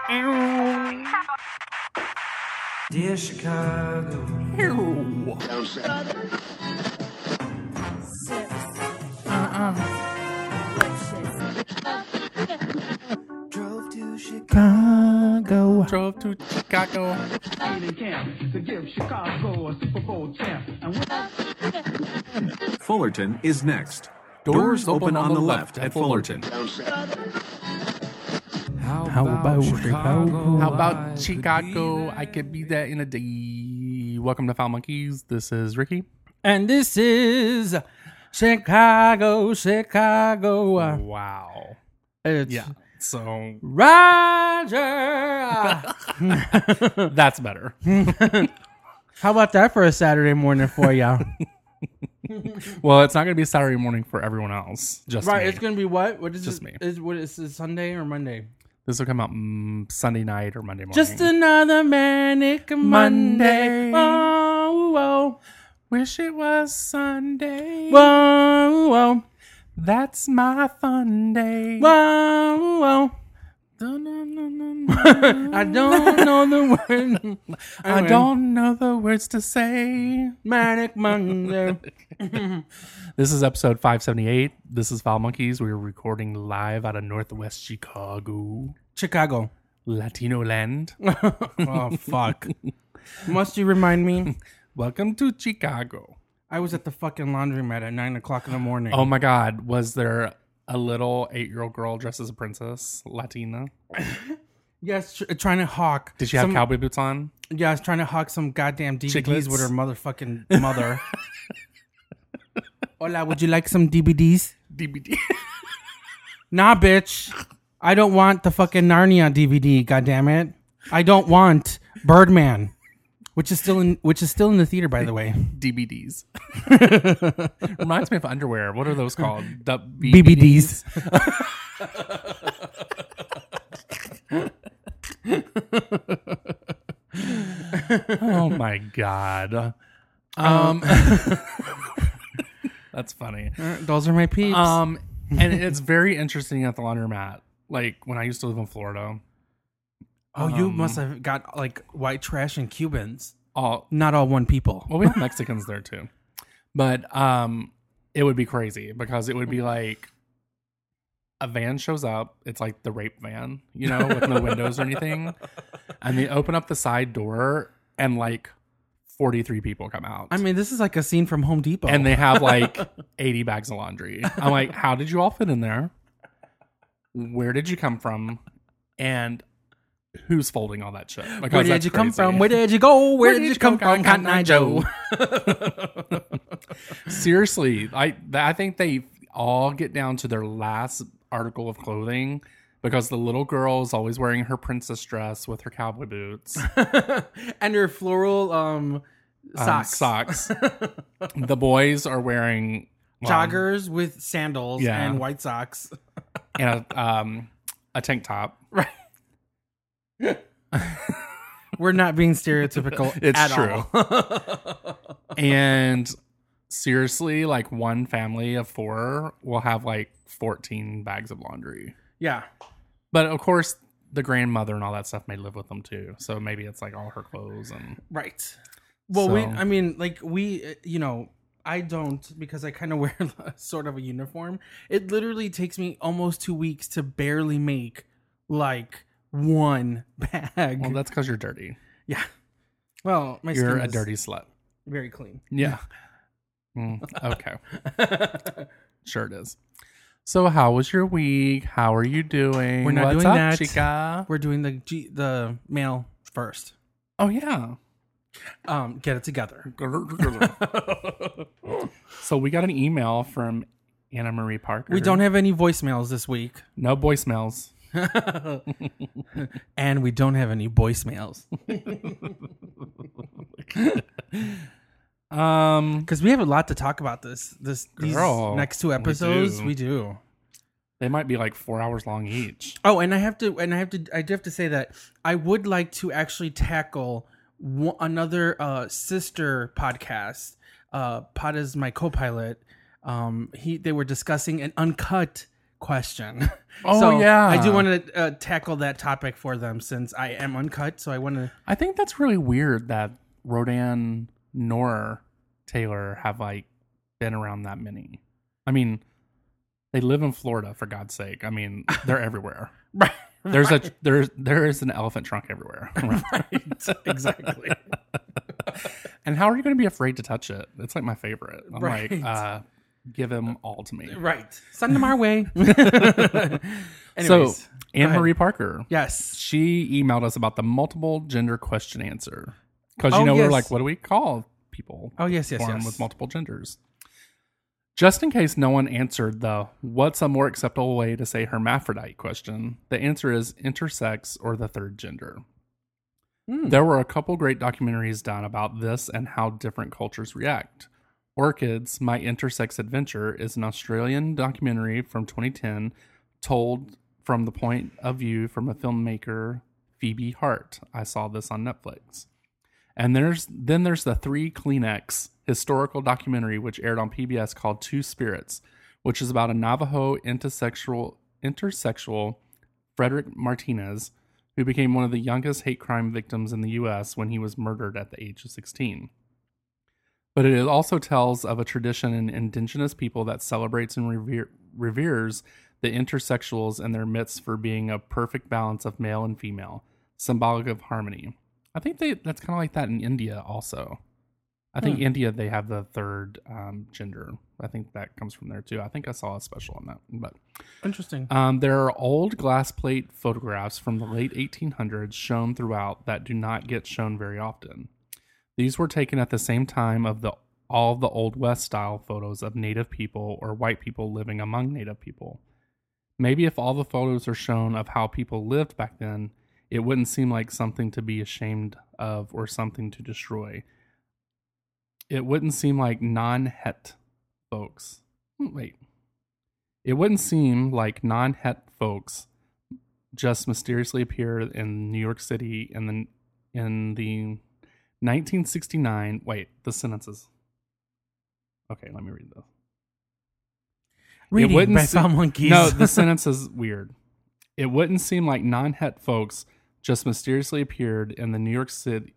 Dear Chicago. Drove to Chicago. Drove to Chicago. To give Chicago a Super Bowl champ. Fullerton is next. Doors open on the left at Fullerton. How about Chicago? How about Chicago? I could be there in a day. Welcome to Foul Monkeys. This is Ricky. And this is Chicago. Wow. It's Yeah. So Roger. that's better. How about that for a Saturday morning for ya? Well, it's not going to be Saturday morning for everyone else. Just Right, me. it's going to be what? What is Just it? me. What is it, Sunday or Monday? This will come out Sunday night or Monday morning. Just another manic Monday. Monday. Whoa, whoa, Wish it was Sunday. whoa, whoa, That's my fun day. whoa, whoa. I don't know the word. I don't know the words to say. Manic Monday. This is episode 578. This is Foul Monkeys. We are recording live out of Northwest Chicago, Chicago. Latino land. Oh, fuck. Must you remind me? Welcome to Chicago. I was at the fucking laundromat at 9 o'clock in the morning. Oh my God. Was there a little 8-year-old girl dressed as a princess, Latina? Yes, trying to hawk. Did she have cowboy boots on? Yeah, I was trying to hawk some goddamn DVDs Chiclets? with her motherfucking mother. Hola, would you like some DVDs? DVD. Nah, bitch. I don't want the fucking Narnia DVD, goddammit. I don't want Birdman, which is still in the theater, by the way. DVDs. Reminds me of underwear. What are those called? BBDs. Oh my God. That's funny. Those are my peeps. And it's very interesting at the laundromat. Like when I used to live in Florida. You must have got like white trash and Cubans. Well, Not all one people. we have Mexicans there too. But it would be crazy because it would be like a van shows up. It's like the rape van, with no windows or anything. And they open up the side door and like 43 people come out. I mean, this is like a scene from Home Depot. And they have like 80 bags of laundry. I'm like, how did you all fit in there? Where did you come from? And who's folding all that shit? Because where did that's you come crazy. from? Where did you go? Where did you come from, Cotton Eye Joe? Seriously, I think they all get down to their last article of clothing because the little girl is always wearing her princess dress with her cowboy boots. And her floral socks. The boys are wearing Joggers with sandals Yeah. and white socks. and a tank top. Right. We're not being stereotypical It's at true. all. And seriously, like one family of 4 will have like 14 bags of laundry. Yeah. But of course, the grandmother and all that stuff may live with them too. So maybe it's like all her clothes and Right. Well, So- I don't because I kind of wear sort of a uniform. It literally takes me almost 2 weeks to barely make like one bag. well, that's because you're dirty. Yeah. Well, my You're skin a is dirty slut. very clean. Yeah. Okay. Sure it is. So how was your week? How are you doing? We're not What's doing up, that. chica? We're doing the mail first. Oh, yeah. Get it together. So we got an email from Anna Marie Parker. We don't have any voicemails this week. No voicemails. And we don't have any voicemails. Because we have a lot to talk about these Girl, next 2 we episodes. do. We do. They might be like 4 hours long each. Oh, and I do have to say that I would like to actually tackle another sister podcast. Pod is my co-pilot. They were discussing an uncut question. Oh, So yeah. I do want to tackle that topic for them since I am uncut. So I want to. I think that's really weird that Rodan nor Taylor have like been around that many. I mean, they live in Florida, for God's sake. I mean, they're everywhere. Right. There is an elephant trunk everywhere. Right. Exactly. And how are you going to be afraid to touch it? It's like my favorite. I'm Right. like, give him all to me. Right. Send them our way. So Anyways, Anne ahead. Marie Parker, yes. she emailed us about the multiple gender question answer because Oh, we're yes. like, what do we call people? Oh, yes, yes, born yes. with multiple genders. Just in case no one answered the what's a more acceptable way to say hermaphrodite question, the answer is intersex or the third gender. There were a couple great documentaries done about this and how different cultures react. Orchids, My Intersex Adventure is an Australian documentary from 2010 told from the point of view from a filmmaker, Phoebe Hart. I saw this on Netflix. And there's the Three Kleenex historical documentary which aired on PBS called Two Spirits, which is about a Navajo intersexual Frederick Martinez, who became one of the youngest hate crime victims in the U.S. when he was murdered at the age of 16. But it also tells of a tradition in indigenous people that celebrates and reveres the intersexuals in their midst for being a perfect balance of male and female, symbolic of harmony. I think that's kind of like that in India also. I think India, they have the third gender. I think that comes from there too. I think I saw a special on that. But Interesting. there are old glass plate photographs from the late 1800s shown throughout that do not get shown very often. These were taken at the same time of all the Old West style photos of Native people or white people living among Native people. Maybe if all the photos are shown of how people lived back then, it wouldn't seem like something to be ashamed of or something to destroy. It wouldn't seem like non-het folks. It wouldn't seem like non-het folks just mysteriously appeared in New York City in the 1969. Wait, the sentences. Okay, let me read this. Reading by Foul Monkeys. No, the sentence is weird. It wouldn't seem like non-het folks just mysteriously appeared in New York City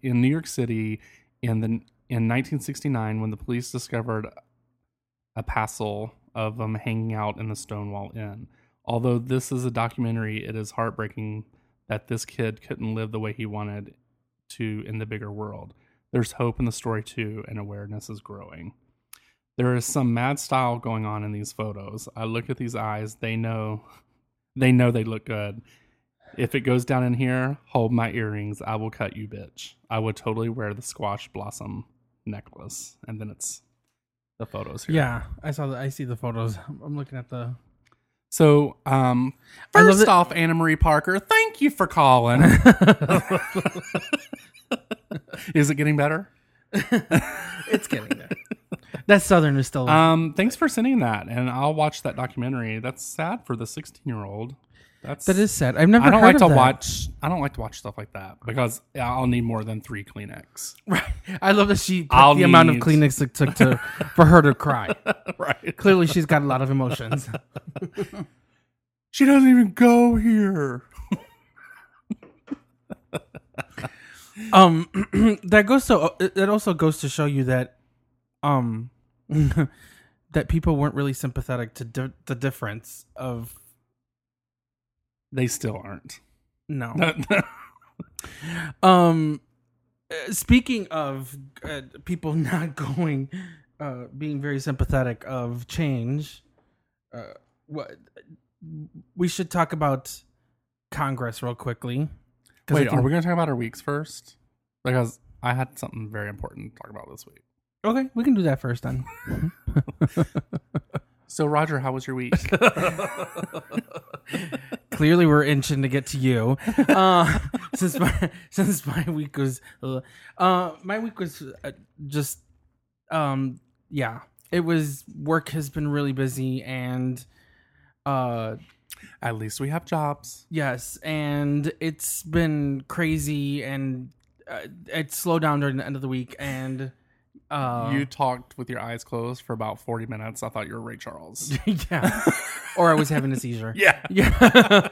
in 1969 when the police discovered a passel of them hanging out in the Stonewall Inn. Although this is a documentary, it is heartbreaking that this kid couldn't live the way he wanted to in the bigger world. There's hope in the story too, and awareness is growing. There is some mad style going on in these photos. I look at these eyes, they know they look good. If it goes down in here, hold my earrings. I will cut you, bitch. I would totally wear the squash blossom necklace. And then it's the photos here. Yeah, I see the photos. I'm looking at the. So, first off, Anna Marie Parker, thank you for calling. Is it getting better? It's getting there. That Southern is still. Thanks for sending that, and I'll watch that documentary. That's sad for the 16-year-old. That is sad. I've never. I don't heard like of to that. watch. I don't like to watch stuff like that because I'll need more than 3 Kleenex. Right. I love that she put the amount of Kleenex it took for her to cry. Right. Clearly, she's got a lot of emotions. She doesn't even go here. That also goes to show you that, that people weren't really sympathetic to the difference of. They still aren't. No. Speaking of people not going, being very sympathetic of change, what we should talk about Congress real quickly. Wait, are we going to talk about our weeks first? Because I had something very important to talk about this week. Okay, we can do that first then. So, Roger, how was your week? Clearly, we're inching to get to you. Since my week was, just, yeah. It was work has been really busy and, at least we have jobs. yes, and it's been crazy and it slowed down during the end of the week and, You talked with your eyes closed for about 40 minutes. I thought you were Ray Charles. Yeah. Or I was having a seizure. Yeah. Yeah.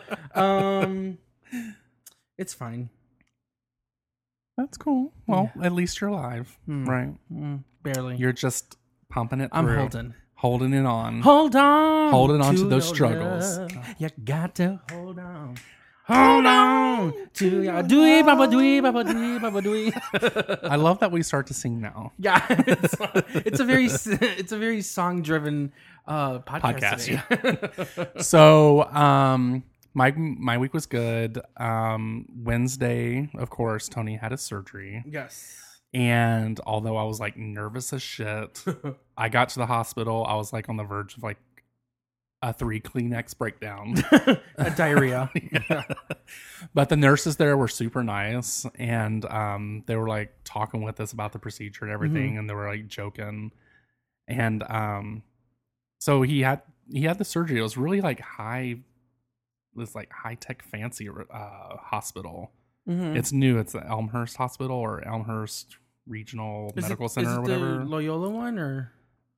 It's fine. That's cool. Well, at least you're alive, right? Barely. You're just pumping it through. I'm holding it on. Hold on. Holding on to those your struggles. love. You got to hold on. Hold on to your dwee, baba dwee, baba dwee, baba dwee. I love that we start to sing now. Yeah, it's a very song driven podcast. Today. So, my week was good. Wednesday, of course, Tony had his surgery. Yes. And although I was like nervous as shit, I got to the hospital. I was like on the verge of like a 3 Kleenex breakdown. A diarrhea. Yeah. But the nurses there were super nice. And they were like talking with us about the procedure and everything. And they were like joking. And so he had the surgery. It was really like high tech fancy hospital. It's new. It's the Elmhurst Hospital or Elmhurst Regional Medical Center or whatever. The Loyola one or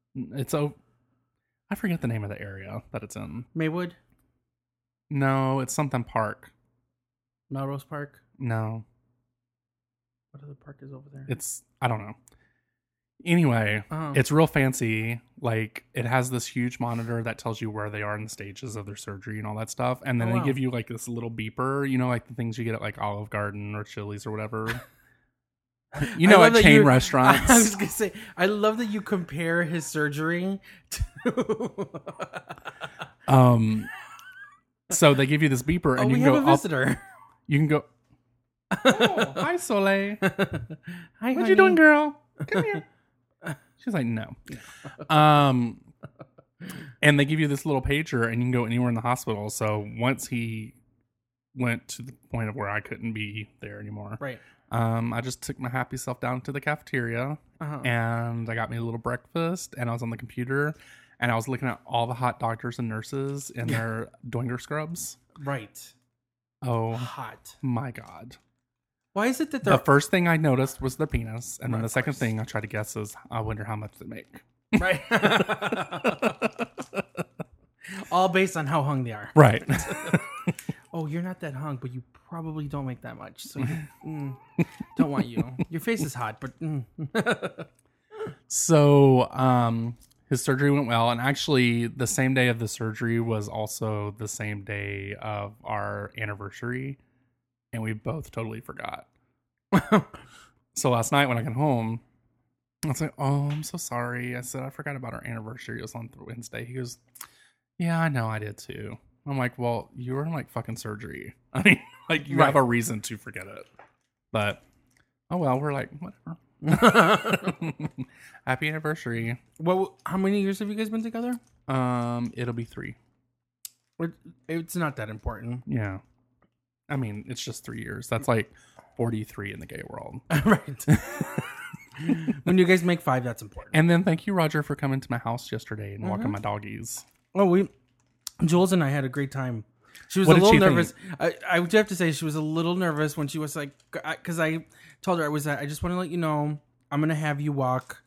I forget the name of the area that it's in. Maywood? No, it's something park. Melrose Park? No. What other park is over there? I don't know. Anyway, It's real fancy. Like, it has this huge monitor that tells you where they are in the stages of their surgery and all that stuff. And then they give you like this little beeper, like the things you get at like Olive Garden or Chili's or whatever. At chain restaurants. I was going to say, I love that you compare his surgery to... So they give you this beeper and you can go have a visitor. You can go, oh, hi Soleil. Hi, what you doing, girl? Come here. She's like, no. And they give you this little pager and you can go anywhere in the hospital. So once he went to the point of where I couldn't be there anymore. Right. I just took my happy self down to the cafeteria and I got me a little breakfast and I was on the computer and I was looking at all the hot doctors and nurses in their Doinger scrubs. Right. Oh, hot. My God. Why is it that the first thing I noticed was their penis, and then the second thing I tried to guess is, I wonder how much they make. Right. All based on how hung they are. Right. Oh, you're not that hung, but you probably don't make that much. So don't want you. Your face is hot, but... So, his surgery went well, and actually the same day of the surgery was also the same day of our anniversary. And we both totally forgot. So last night when I got home, I was like, oh, I'm so sorry. I said, I forgot about our anniversary. It was on Wednesday. He goes, yeah, I know I did too. I'm like, well, you were in like fucking surgery. I mean, like you have a reason to forget it. But, oh well, we're like, whatever. Happy anniversary. Well, how many years have you guys been together? It'll be 3. It's not that important. Yeah. I mean, it's just 3 years. That's like 43 in the gay world. Right. When you guys make 5, that's important. And then thank you, Roger, for coming to my house yesterday and walking my doggies. Oh, Jules and I had a great time. She was a little nervous. I would have to say she was a little nervous when she was like, because I told her I just want to let you know, I'm going to have you walk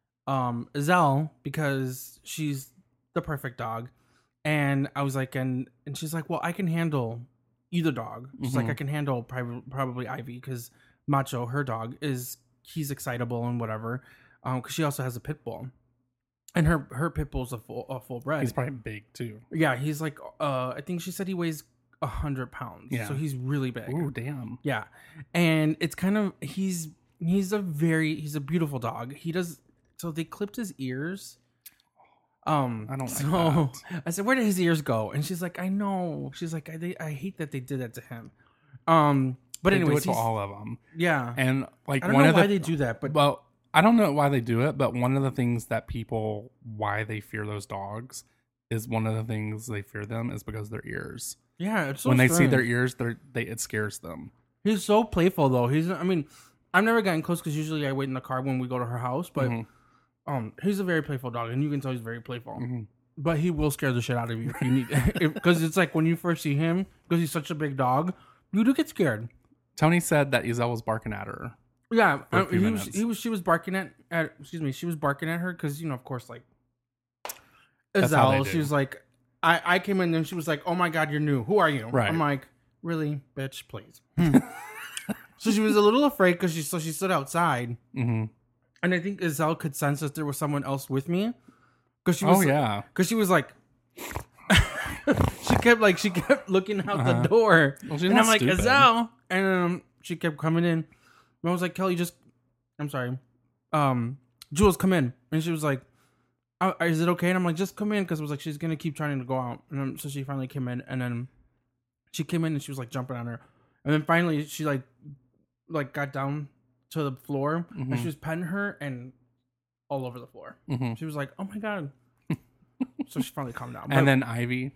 Zelle because she's the perfect dog. And I was like, and she's like, well, I can handle either dog. She's like, I can handle probably Ivy because Macho, her dog, he's excitable and whatever. Because she also has a pit bull, and her pit bull's a full bred. He's probably big too. Yeah, he's like I think she said he weighs 100 pounds. Yeah, so he's really big. Ooh, damn. Yeah, and it's kind of he's a beautiful dog. So they clipped his ears. I don't like that. I said, where did his ears go? And she's like, I know. She's like, I hate that they did that to him. But they anyway, do it to all of them. Yeah, and like I don't know why they do that, but well, I don't know why they do it. But one of the things that why they fear those dogs is one of the things they fear them is because of their ears. Yeah, it's so when strange. they see their ears, it scares them. He's so playful though. I've never gotten close because usually I wait in the car when we go to her house, but. He's a very playful dog, and you can tell he's very playful. But he will scare the shit out of you if you need, because it's like when you first see him, because he's such a big dog, you do get scared. Tony said that Iselle was barking at her. Yeah, for a few minutes. she was barking at excuse me, she was barking at her because, you know, of course, like, That's how they Azelle, do. she was like, I came in and she was like, oh my God, you're new. Who are you? Right. I'm like, really, bitch, please. So she was a little afraid because she stood outside. Mm-hmm. And I think Azelle could sense that there was someone else with me. Cause she was, because she was like, she kept looking out the door. Well, she's and not I'm like, stupid. Azelle. And she kept coming in. And I was like, Kelly, I'm sorry. Jules, come in. And she was like, is it okay? And I'm like, just come in. Because it was like, she's going to keep trying to go out. And so she finally came in. And then she came in and she was like jumping on her. And then finally she like got down to the floor. And she was petting her and all over the floor. Mm-hmm. She was like, oh my God. So she finally calmed down. And then Ivy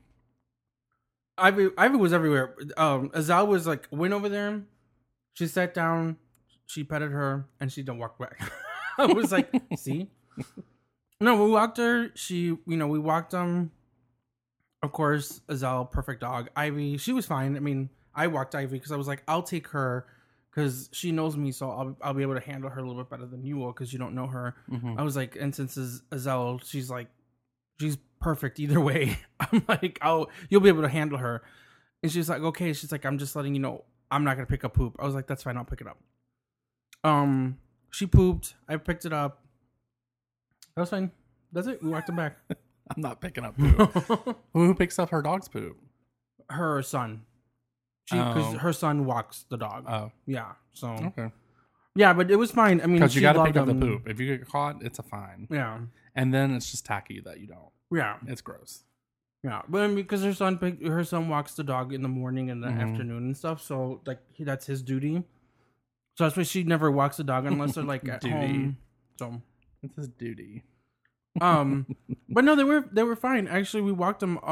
was everywhere. Azelle was like, went over there. She sat down. She petted her, and she didn't walk back. I was like, see? No, we walked her. We walked them. Of course, Azelle, perfect dog. Ivy, she was fine. I mean, I walked Ivy because I was like, I'll take her because she knows me, so I'll be able to handle her a little bit better than you will because you don't know her. Mm-hmm. I was like, and since Azelle, she's perfect either way. I'm like, you'll be able to handle her. And she's like, okay. She's like, I'm just letting you know, I'm not gonna pick up poop. I was like, that's fine, I'll pick it up. She pooped. I picked it up. That was fine. That's it. We walked them back. I'm not picking up poop. Who picks up her dog's poop? Her son. Because her son walks the dog. Oh, Yeah. So okay. yeah, but it was fine. I mean, Because you she got to loved pick up the them. poop. If you get caught, it's a fine. Yeah. And then it's just tacky that you don't. Yeah. It's gross. Yeah, but I mean, because her son walks the dog in the morning and the afternoon and stuff, so like that's his duty. So that's why she never walks the dog unless they're like at Duty. home. So, It's his duty. but no, they were fine. Actually, we walked them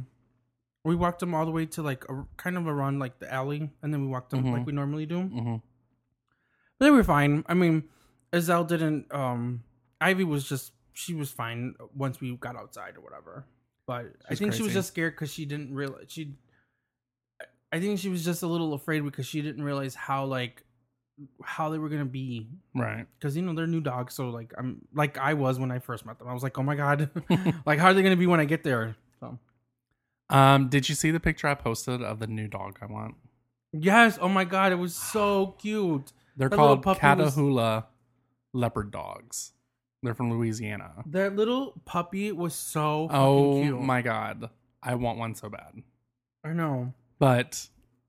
all the way to like kind of around like the alley, and then we walked them like we normally do. Mm-hmm. But they were fine. I mean, Azelle didn't. Ivy she was fine once we got outside or whatever. But I think she was just scared because she didn't realize I think she was just a little afraid because she didn't realize how they were gonna be. Right. Because they're new dogs, so like I'm like I was when I first met them. I was like, oh my God, like how are they gonna be when I get there? So. Did you see the picture I posted of the new dog I want? Yes. Oh my God, it was so cute. They're That called little puppy was- Catahoula leopard dogs. They're from Louisiana. That little puppy was so fucking Oh cute. my God. I want one so bad. I know. But,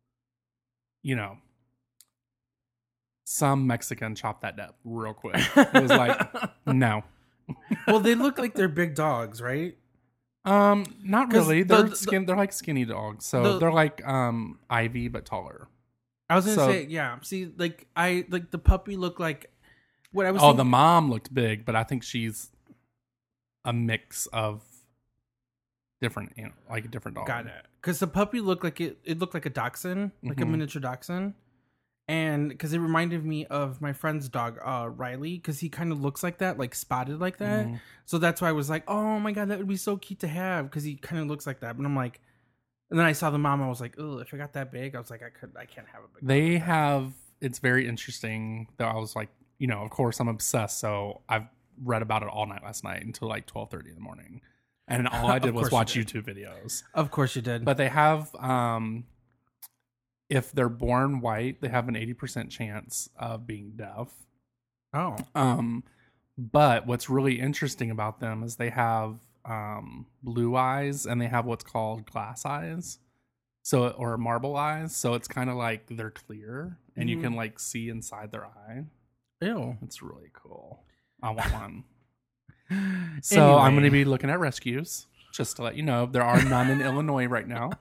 some Mexican chopped that up real quick. It was like, no. Well, they look like they're big dogs, right? Not 'Cause really. They're like skinny dogs. So they're like Ivy, but taller. I was gonna So- say, yeah. See, like the puppy looked like what I was. Oh, thinking, the mom looked big, but I think she's a mix of different, like a different dog. got it. Because the puppy looked like it looked like a dachshund, like a miniature dachshund, and because it reminded me of my friend's dog, Riley, because he kind of looks like that, like spotted like that. So that's why I was like, oh my God, that would be so cute to have, because he kind of looks like that. But I'm like, and then I saw the mom, I was like, oh, if I got that big, I was like, I can't have a big. They have. It's very interesting. Though I was like, of course I'm obsessed. So I've read about it all night last night until like 12:30 in the morning, and all I did was watch YouTube videos. Of course you did. But they have, if they're born white, they have an 80% chance of being deaf. Oh. But what's really interesting about them is they have blue eyes and they have what's called glass eyes, or marble eyes. So it's kind of like they're clear and you can like see inside their eye. Ew. It's really cool. I want one. So I'm going to be looking at rescues, just to let you know. There are none in Illinois right now.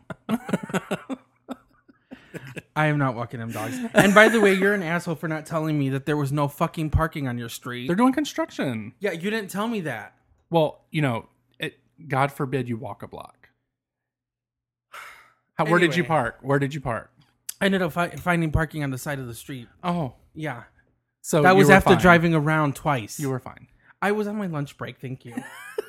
I am not walking them dogs. And by the way, you're an asshole for not telling me that there was no fucking parking on your street. They're doing construction. Yeah, you didn't tell me that. Well, God forbid you walk a block. Where did you park? I ended up finding parking on the side of the street. Oh, Yeah. so That you was were after fine. driving around twice. You were fine. I was on my lunch break, thank you.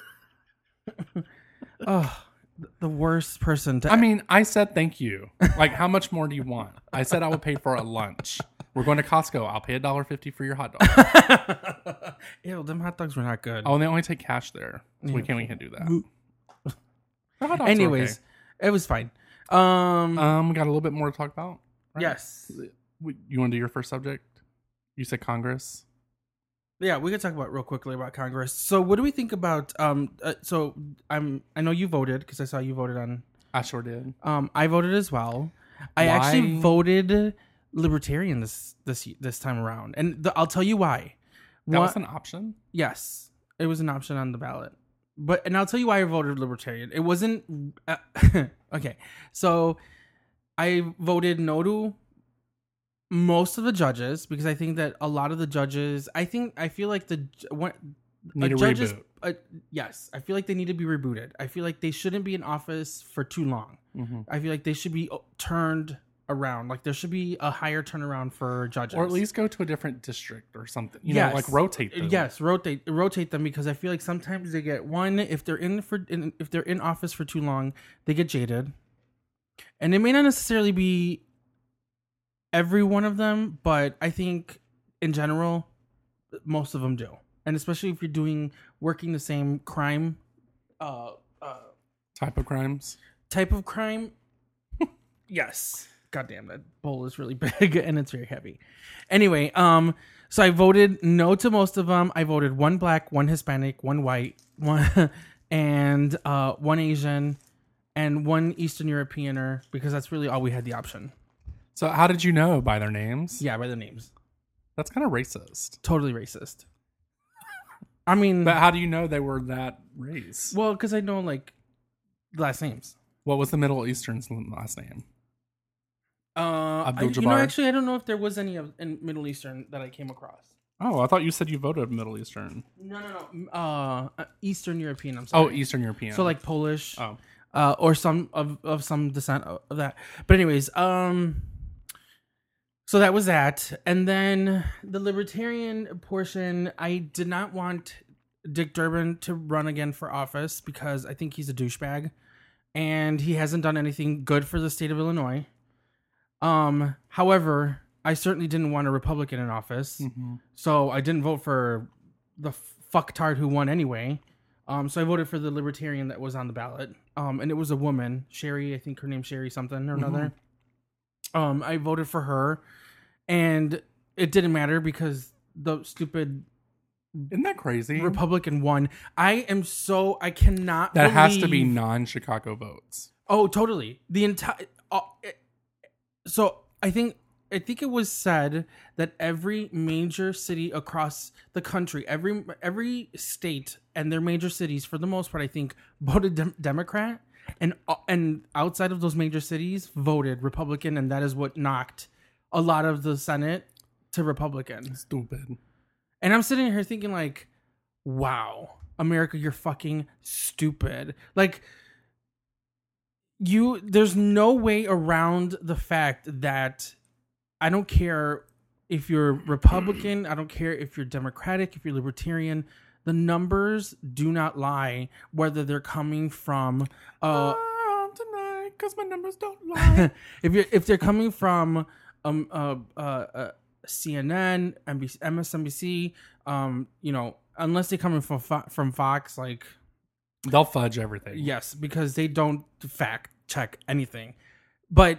Oh, the worst person to... I mean, I said thank you. Like, how much more do you want? I said I would pay for a lunch. We're going to Costco. I'll pay $1.50 for your hot dog. Ew, them hot dogs were not good. Oh, and they only take cash there. So we can't do that. The hot dogs are Anyways, okay. it was fine. We got a little bit more to talk about. Right? Yes. You want to do your first subject? You said Congress. Yeah, we could talk about real quickly about Congress. So, what do we think about? I know you voted because I saw you voted on. I sure did. I voted as well. I actually voted Libertarian this time around, and I'll tell you why. That was an option? Yes, it was an option on the ballot. And I'll tell you why I voted Libertarian. It wasn't okay. So I voted no to most of the judges because I think that a lot of the judges. I feel like Need a judges. reboot. Yes, I feel like they need to be rebooted. I feel like they shouldn't be in office for too long. Mm-hmm. I feel like they should be turned around. Like there should be a higher turnaround for judges, or at least go to a different district or something. You know, like rotate them. Yes, rotate them because I feel like sometimes they get if they're in office for too long, they get jaded, and it may not necessarily be every one of them, but I think in general, most of them do, and especially if you're working the same crime, type of crimes. Yes. God damn, that bowl is really big and it's very heavy. Anyway, so I voted no to most of them. I voted 1 black, 1 Hispanic, 1 white, and 1 Asian, and 1 Eastern Europeaner because that's really all we had the option. So how did you know by their names? Yeah, by the names. That's kind of racist. Totally racist. I mean, but how do you know they were that race? Well, because I know like last names. What was the Middle Eastern's last name? Abdul-Jabbar. Actually, I don't know if there was any in Middle Eastern that I came across. Oh, I thought you said you voted Middle Eastern. No. Eastern European. I'm sorry. Oh, Eastern European. So like Polish. Oh. Or some of some descent of that. But anyways, so that was that, and then the Libertarian portion. I did not want Dick Durbin to run again for office because I think he's a douchebag, and he hasn't done anything good for the state of Illinois. However, I certainly didn't want a Republican in office, so I didn't vote for the fucktard who won anyway. So I voted for the Libertarian that was on the ballot, and it was a woman, Sherry. I think her name's Sherry something or another. I voted for her, and it didn't matter because the stupid. Isn't that crazy? Republican won. I cannot. That has to be non-Chicago votes. Oh, totally. The entire. So I think it was said that every major city across the country, every state and their major cities, for the most part, I think voted Democrat, and outside of those major cities voted Republican, and that is what knocked a lot of the Senate to Republican. Stupid. And I'm sitting here thinking like, wow, America, you're fucking stupid. Like, there's no way around the fact that I don't care if you're Republican, I don't care if you're Democratic, if you're Libertarian, the numbers do not lie, whether they're coming from tonight, because my numbers don't lie. if they're coming from CNN, NBC, MSNBC, unless they're coming from Fox, like they'll fudge everything. Yes, because they don't fact check anything. But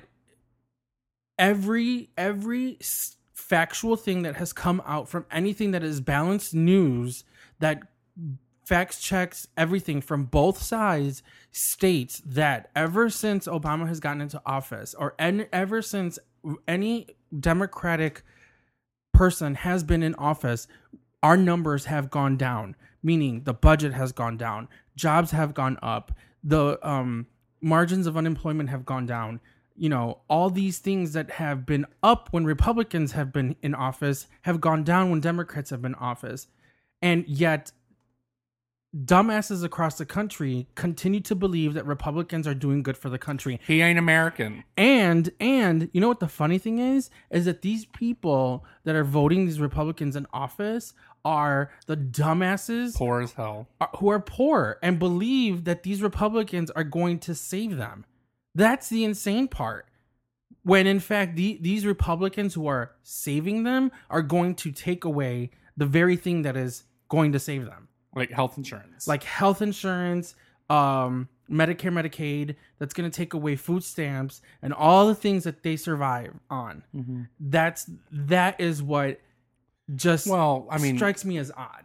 every factual thing that has come out from anything that is balanced news that facts checks everything from both sides states that ever since Obama has gotten into office, or ever since any Democratic person has been in office, our numbers have gone down, meaning the budget has gone down, jobs have gone up, the margins of unemployment have gone down. All these things that have been up when Republicans have been in office have gone down when Democrats have been in office. And yet dumbasses across the country continue to believe that Republicans are doing good for the country. He ain't American. And you know what the funny thing is that these people that are voting these Republicans in office are the dumbasses, poor as hell, who are poor and believe that these Republicans are going to save them. That's the insane part. when in fact these Republicans who are saving them are going to take away the very thing that is going to save them. Like health insurance. Medicare, Medicaid, that's going to take away food stamps and all the things that they survive on. Mm-hmm. That is what just strikes me as odd.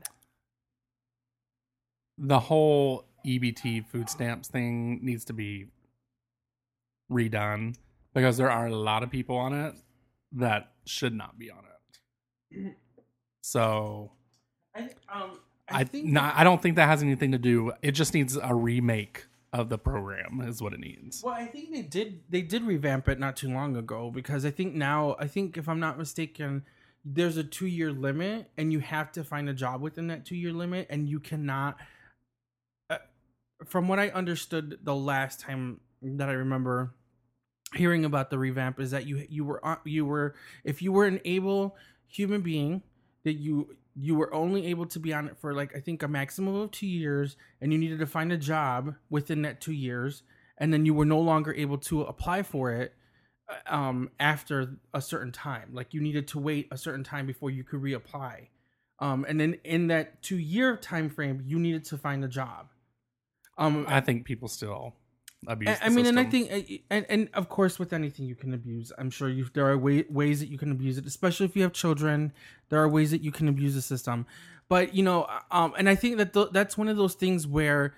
The whole EBT food stamps thing needs to be redone because there are a lot of people on it that should not be on it. So I don't think that has anything to do. It just needs a remake of the program is what it needs. Well, I think they did revamp it not too long ago because I think if I'm not mistaken, there's a 2-year limit and you have to find a job within that 2-year limit, and you cannot. From what I understood the last time that I remember hearing about the revamp is that you were if you were an able human being that you were only able to be on it for like I think a maximum of 2 years, and you needed to find a job within that 2 years, and then you were no longer able to apply for it after a certain time. Like you needed to wait a certain time before you could reapply, and then in that 2-year time frame, you needed to find a job. I think people still abuse. And I think, and of course, with anything you can abuse, I'm sure there are ways that you can abuse it, especially if you have children. There are ways that you can abuse the system, but and I think that that's one of those things where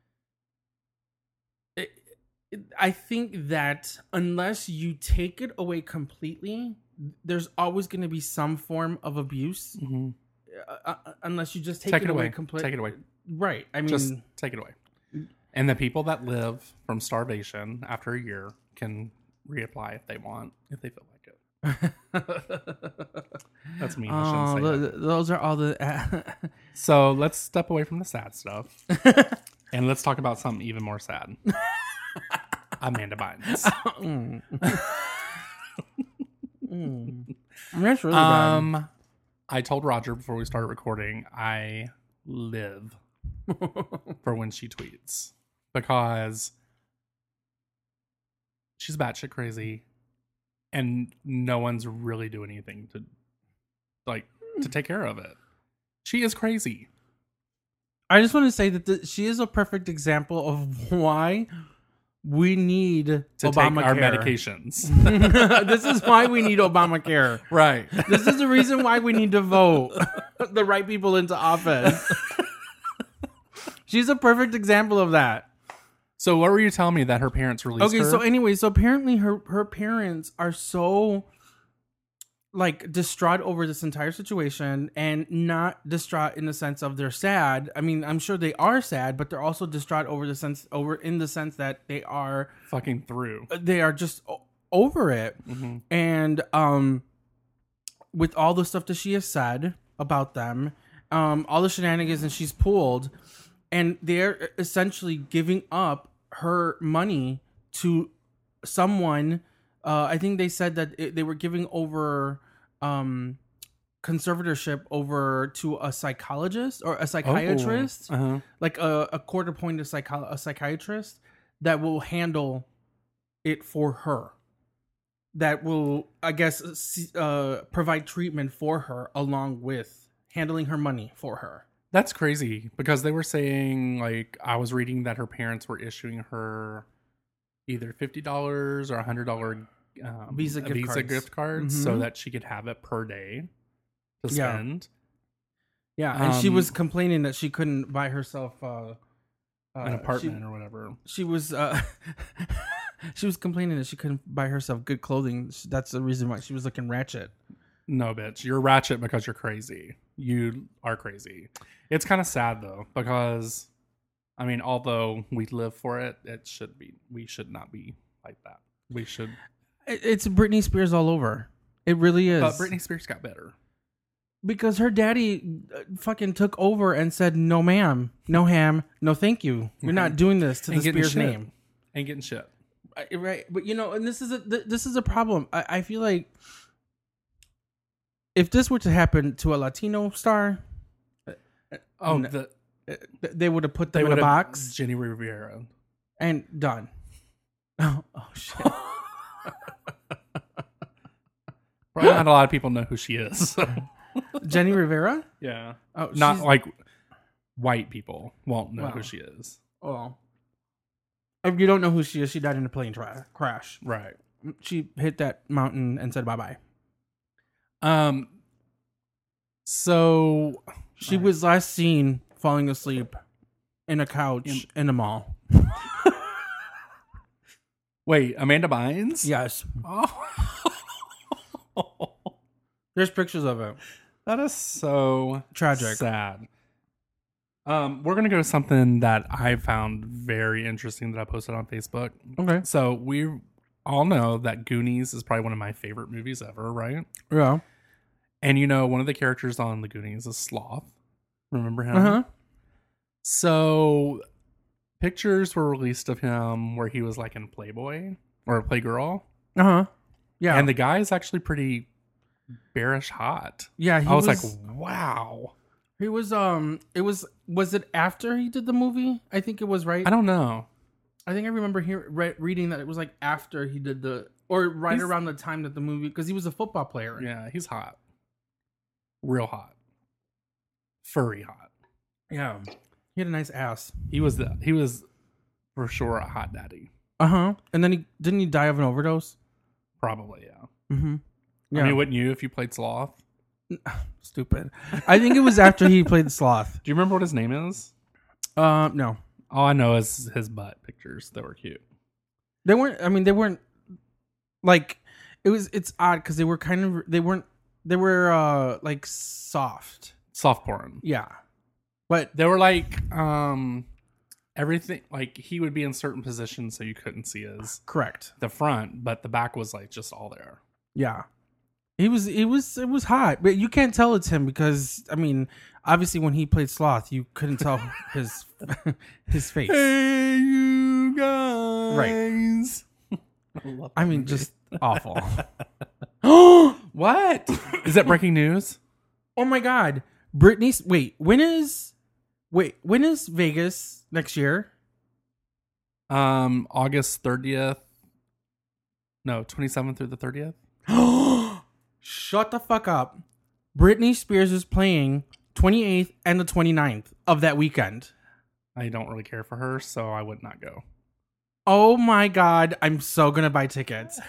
I think that unless you take it away completely, there's always going to be some form of abuse. Mm-hmm. Unless you just take it away completely. Take it away. Right. I mean, just take it away. And the people that live from starvation after a year can reapply if they want, if they feel like it. That's mean. I shouldn't say that. Those are all the. So let's step away from the sad stuff and let's talk about something even more sad. Amanda Bynes. That's really bad. I told Roger before we started recording, I live for when she tweets because she's batshit crazy and no one's really doing anything to take care of it. She is crazy. I just want to say that she is a perfect example of why we need to Obamacare. Take our medications. This is why we need Obamacare. Right. This is the reason why we need to vote the right people into office. She's a perfect example of that. So what were you telling me that her parents released her? Okay, so anyway, so apparently her parents are so like distraught over this entire situation, and not distraught in the sense of they're sad. I mean, I'm sure they are sad, but they're also distraught in the sense that they are fucking through. They are just over it. Mm-hmm. And with all the stuff that she has said about them, all the shenanigans that she's pulled, and they're essentially giving up her money to someone. I think they said that they were giving over conservatorship over to a psychologist or a psychiatrist, like a court-appointed psychiatrist that will handle it for her. That will, I guess, provide treatment for her along with handling her money for her. That's crazy because they were saying, like, I was reading that her parents were issuing her either $50 or $100 Visa gift cards mm-hmm. so that she could have it per day to spend. Yeah, and she was complaining that she couldn't buy herself an apartment or whatever. She was she was complaining that she couldn't buy herself good clothing. That's the reason why she was looking ratchet. No, bitch. You're ratchet because you're crazy. You are crazy. It's kind of sad, though, because, I mean, although we live for it, we should not be like that. We should. It's Britney Spears all over. It really is. But Britney Spears got better. Because her daddy fucking took over and said, no, ma'am, no ham, no thank you. We're not doing this to the Spears name. Ain't getting shit. Right. But, and this is a problem. I feel like if this were to happen to a Latino star, they would have put them in a box. Jenny Rivera. And done. Oh shit. Probably not a lot of people know who she is. So. Jenny Rivera? Yeah. Oh, Not she's- like white people won't know who she is. Oh. If you don't know who she is, she died in a plane crash. Right. She hit that mountain and said bye-bye. So She was last seen falling asleep in a couch in a mall. wait, Amanda Bynes? Yes. Oh. There's pictures of it. That is so Tragic. sad. We're gonna go to something that I found very interesting that I posted on Facebook. Okay. So we all know that Goonies is probably one of my favorite movies ever, right? Yeah. And one of the characters on the Goonies is Sloth. Remember him? Uh-huh. So pictures were released of him where he was like in Playboy or Playgirl. Uh-huh. Yeah. And the guy is actually pretty bearish hot. Yeah, I was like, wow. He was was it after he did the movie? I think it was, right? I don't know. I think I remember reading that it was like after he did right around the time that the movie, because he was a football player. Yeah, he's hot. Real hot. Furry hot. Yeah. He had a nice ass. He was for sure a hot daddy. Uh-huh. And then didn't he die of an overdose? Probably, yeah. Mm-hmm. Yeah. I mean, wouldn't you if you played Sloth? Stupid. I think it was after he played the Sloth. Do you remember what his name is? No. All I know is his butt pictures that were cute. They weren't like, it's odd because they were like soft. Soft porn. Yeah. But They were like everything, like he would be in certain positions so you couldn't see correct. the front, but the back was like just all there. Yeah. It was hot, but you can't tell it's him because, I mean, obviously when he played Sloth, you couldn't tell his face. Hey, you guys. Right. I mean, just awful. What? Is that breaking news? Oh my God. Britney's, when is Vegas next year? August 30th. No, 27th through the 30th. Shut the fuck up. Britney Spears is playing 28th and the 29th of that weekend. I don't really care for her, so I would not go. Oh my God. I'm so going to buy tickets.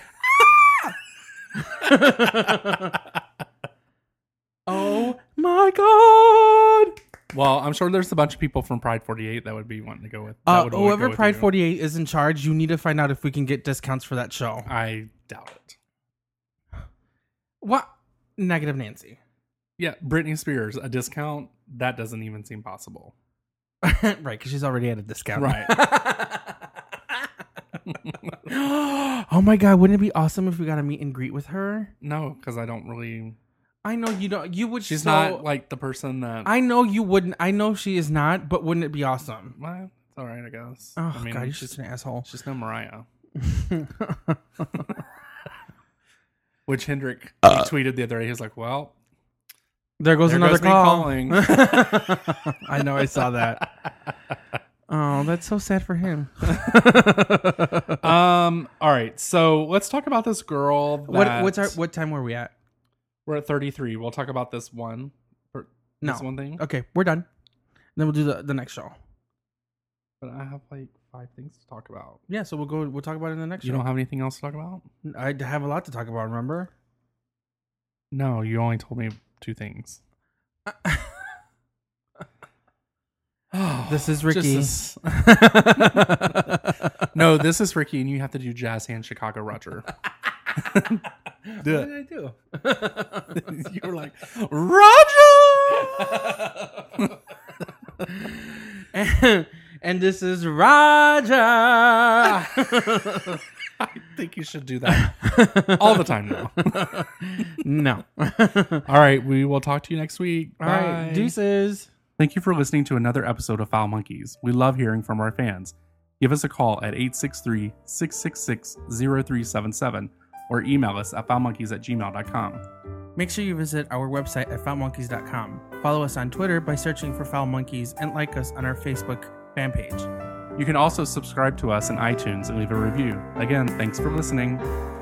Oh my God. Well, I'm sure there's a bunch of people from Pride 48 that would be wanting to go with. Whoever Pride 48 is in charge, you need to find out if we can get discounts for that show. I doubt it. What? Negative Nancy. Yeah, Britney Spears, a discount? That doesn't even seem possible. Right, because she's already at a discount. Right. Oh my God, wouldn't it be awesome if we got a meet and greet with her? No, because I don't really... I know you don't. You would. She's not like the person that... I know you wouldn't. I know she is not, but wouldn't it be awesome? Well, it's all right, I guess. Oh, I mean, God, you're just an asshole. She's no Mariah. Which Hendrik tweeted the other day. He was like, well... There goes another me call. calling. I know, I saw that. Oh, that's so sad for him. All right, so let's talk about this girl. What time were we at? We're at 33. We'll talk about this one. This one thing. Okay, we're done. Then we'll do the next show. But I have like 5 things to talk about. Yeah, so we'll talk about it in the next show. You don't have anything else to talk about? I have a lot to talk about, remember? No, you only told me 2 things. This is Ricky. No, this is Ricky, and you have to do Jazz Hand Chicago Roger. Do What it. did I do? You were like, Roger! and this is Roger. I think you should do that all the time now. No. All right, we will talk to you next week. All right, deuces. Thank you for listening to another episode of Foul Monkeys. We love hearing from our fans. Give us a call at 863-666-0377 or email us at foulmonkeys@gmail.com. Make sure you visit our website at foulmonkeys.com. Follow us on Twitter by searching for Foul Monkeys and like us on our Facebook fan page. You can also subscribe to us in iTunes and leave a review. Again, thanks for listening.